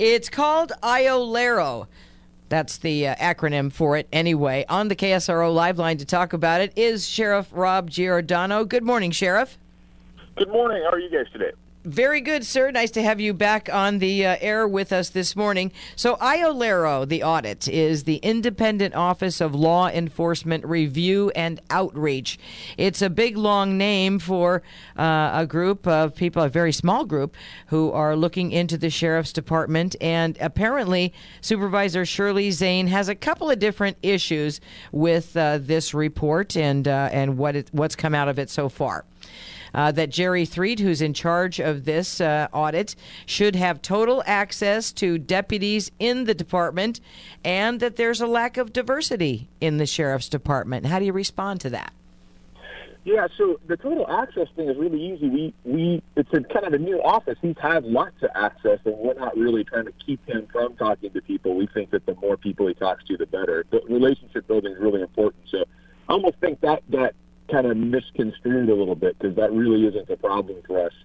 It's called IOLERO. That's the acronym for it anyway. On the KSRO Live line to talk about it is Sheriff Rob Giordano. Good morning, Sheriff. Good morning. How are you guys today? Very good, sir. Nice to have you back on the air with us this morning. So IOLERO, the audit, is the Independent Office of Law Enforcement Review and Outreach. It's a big, long name for a group of people, a very small group, who are looking into the Sheriff's Department. And apparently, Supervisor Shirley Zane has a couple of different issues with this report and what's come out of it so far. That Jerry Threet, who's in charge of this audit, should have total access to deputies in the department, and that there's a lack of diversity in the Sheriff's Department. How do you respond to that? Yeah, so the total access thing is really easy. It's kind of a new office. He's had lots of access, and we're not really trying to keep him from talking to people. We think that the more people he talks to, the better. The relationship building is really important. So I almost think that kind of misconstrued a little bit, because that really isn't a problem for us.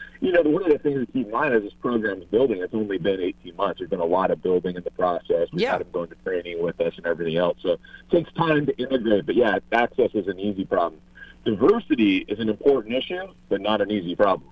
One of the things to keep in mind is this program's building. It's only been 18 months. There's been a lot of building in the process. We've had them going to training with us and everything else. So it takes time to integrate. But, yeah, access is an easy problem. Diversity is an important issue, but not an easy problem.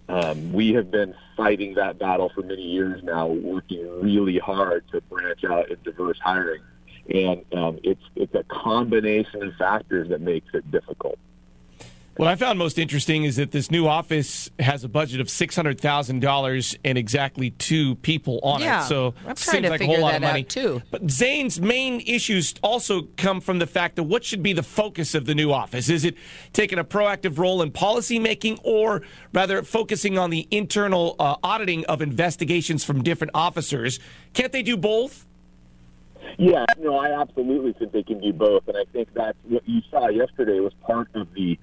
We have been fighting that battle for many years now, working really hard to branch out in diverse hiring. And it's a combination of factors that makes it difficult. What I found most interesting is that this new office has a budget of $600,000 and exactly 2 people on it. So I'm it trying seems to like a figure whole lot that of money. out too. But Zane's main issues also come from the fact that what should be the focus of the new office? Is it taking a proactive role in policy making, or rather focusing on the internal auditing of investigations from different officers? Can't they do both? Yeah, no, I absolutely think they can do both, and I think that's what you saw yesterday was part of the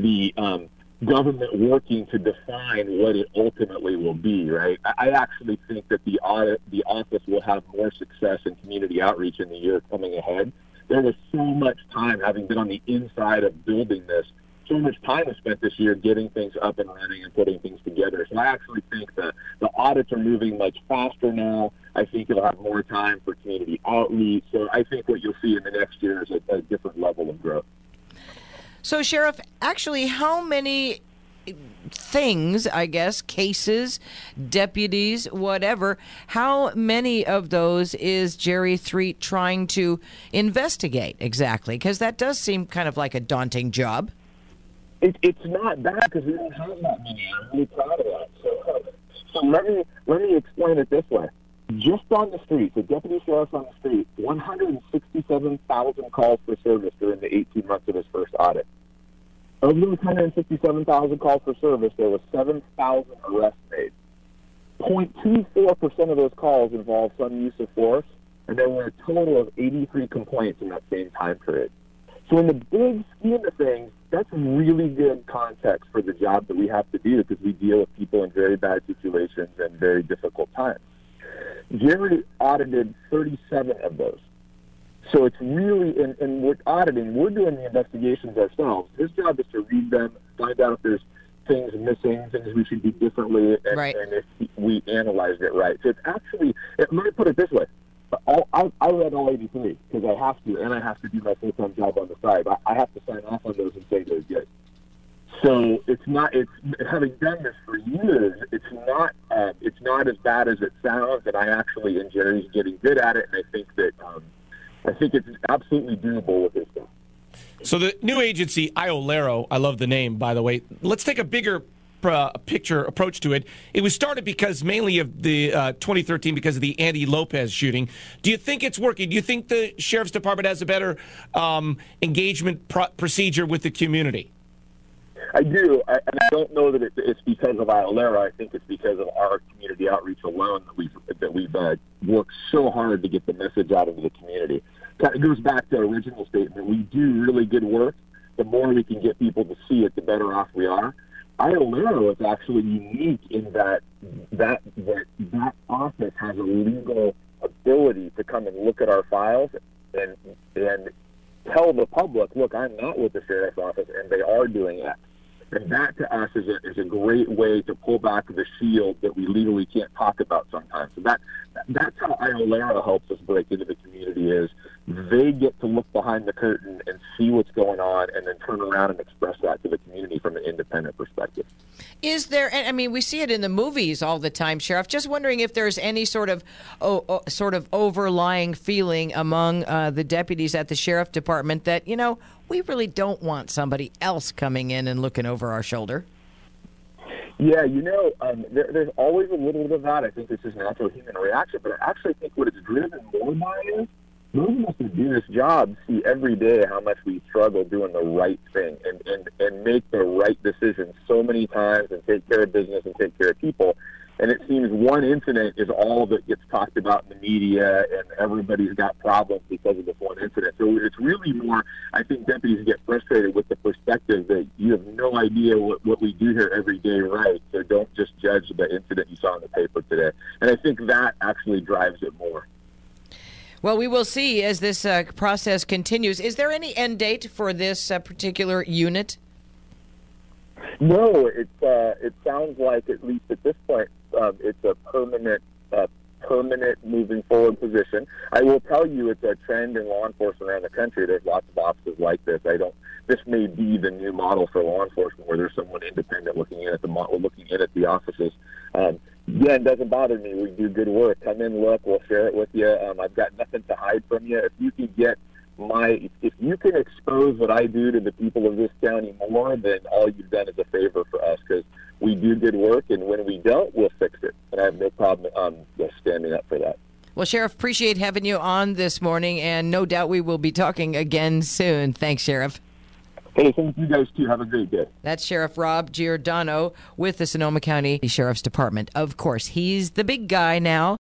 government working to define what it ultimately will be, right? I actually think that the office will have more success in community outreach in the year coming ahead. There was so much time, having been on the inside of building this, so much time was spent this year getting things up and running and putting things together. So I actually think that the audits are moving much faster now. I think you'll have more time for community outreach. So I think what you'll see in the next year is a different level of growth. So, Sheriff, actually, how many things, I guess, cases, deputies, whatever, how many of those is Jerry Threet trying to investigate exactly? Because that does seem kind of like a daunting job. It's not bad, because we don't have that many. I'm really proud of that. So let me explain it this way. Just on the streets, the deputy sheriff on the street, 167,000 calls for service during the 18 months of his first audit. Of those 167,000 calls for service, there was 7,000 arrests made. 0.24% of those calls involved some use of force, and there were a total of 83 complaints in that same time period. So in the big scheme of things, that's really good context for the job that we have to do, because we deal with people in very bad situations and very difficult times. Jerry audited 37 of those. So it's really, and we're auditing, we're doing the investigations ourselves. His job is to read them, find out if there's things missing, things we should do differently, and if we analyzed it right. So it's actually, let me put it this way. I read all 83 because I have to, and I have to do my full-time job on the side. I have to sign off on those and say they're good. So it's having done this for years, it's not as bad as it sounds, and and Jerry's getting good at it, and I think it's absolutely doable with his stuff. So the new agency, IOLERO, I love the name, by the way. Let's take a bigger picture approach to it. It was started mainly of the 2013 because of the Andy Lopez shooting. Do you think it's working? Do you think the Sheriff's Department has a better engagement procedure with the community? I do, and I don't know that it's because of IOLERO. I think it's because of our community outreach alone that we've worked so hard to get the message out into the community. It goes back to our original statement. We do really good work. The more we can get people to see it, the better off we are. IOLERO is actually unique in that office has a legal ability to come and look at our files and tell the public, look, I'm not with the sheriff's office, and they are doing X. And that to us is a great way to pull back the shield that we legally can't talk about sometimes. So that's how Iolera helps us break into the community is they get to look behind the curtain and see what's going on and then turn around and express that to the community from an independent perspective. Is there, I mean, we see it in the movies all the time, Sheriff. Just wondering if there's any sort of overlying feeling among the deputies at the Sheriff Department that, you know, we really don't want somebody else coming in and looking over our shoulder. Yeah, you know, there's always a little bit of that. I think this is a natural human reaction, but I actually think what it's driven more by is those of us who do this job see every day how much we struggle doing the right thing and make the right decisions so many times and take care of business and take care of people. And it seems one incident is all that gets talked about in the media, and everybody's got problems because of this one incident. So it's really more, I think deputies get frustrated with the perspective that you have no idea what we do here every day right, so don't just judge the incident you saw in the paper today. And I think that actually drives it more. Well, we will see as this process continues. Is there any end date for this particular unit? No, it sounds like, at least at this point, it's a permanent moving forward position. I will tell you it's a trend in law enforcement around the country. There's lots of offices like this. This may be the new model for law enforcement where there's someone independent looking in at the offices. Yeah, it doesn't bother me. We do good work. Come in, look, we'll share it with you. I've got nothing to hide from you. If you can expose what I do to the people of this county more, then all you've done is a favor for us, because we do good work, and when we don't, we'll fix it. And I have no problem standing up for that. Well, Sheriff, appreciate having you on this morning, and no doubt we will be talking again soon. Thanks, Sheriff. Hey, thank you guys, too. Have a great day. That's Sheriff Rob Giordano with the Sonoma County Sheriff's Department. Of course, he's the big guy now.